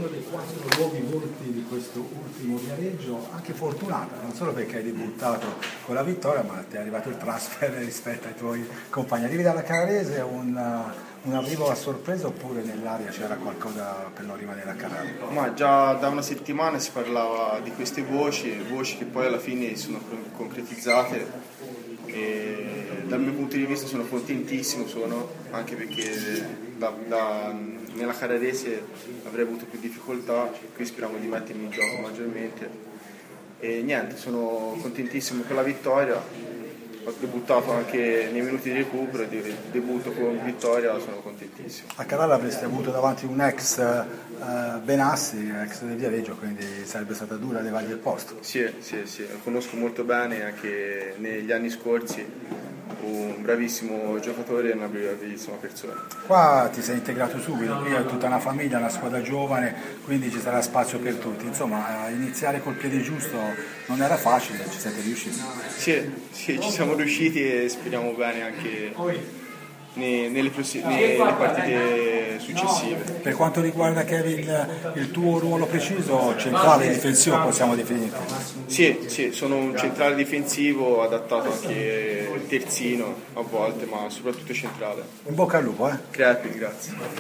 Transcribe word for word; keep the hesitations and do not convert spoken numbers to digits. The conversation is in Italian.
uno dei quattro nuovi volti di questo ultimo Viareggio, anche fortunato, non solo perché hai debuttato con la vittoria, ma ti è arrivato il transfer rispetto ai tuoi compagni. Arrivi dalla Canarese, un, un arrivo a sorpresa oppure nell'aria c'era qualcosa per non rimanere a Carrara? Ma già da una settimana si parlava di queste voci, voci che poi alla fine sono concretizzate. E dal mio punto di vista sono contentissimo, sono, anche perché da, da, nella Carrarese avrei avuto più difficoltà, qui speriamo di mettermi in gioco maggiormente e niente, sono contentissimo per la vittoria. Ho debuttato anche nei minuti di recupero, debutto con vittoria, sono contentissimo. A Carrara avresti avuto davanti un ex uh, Benassi, ex del Viareggio, quindi sarebbe stata dura levargli il posto. Sì, sì, sì, lo conosco molto bene, anche negli anni scorsi, un bravissimo giocatore e una bravissima persona. Qua ti sei integrato subito, qui è tutta una famiglia, una squadra giovane, quindi ci sarà spazio per tutti. Insomma, iniziare col piede giusto non era facile, ci siete riusciti. Sì, sì, ci siamo riusciti e speriamo bene anche nelle, prossi- nelle partite successive. Per quanto riguarda Kevin, il, il tuo ruolo preciso, centrale difensivo possiamo definirti? Sì, sì, sono un centrale difensivo adattato anche terzino a volte, ma soprattutto centrale. In bocca al lupo, eh? Crepi, grazie.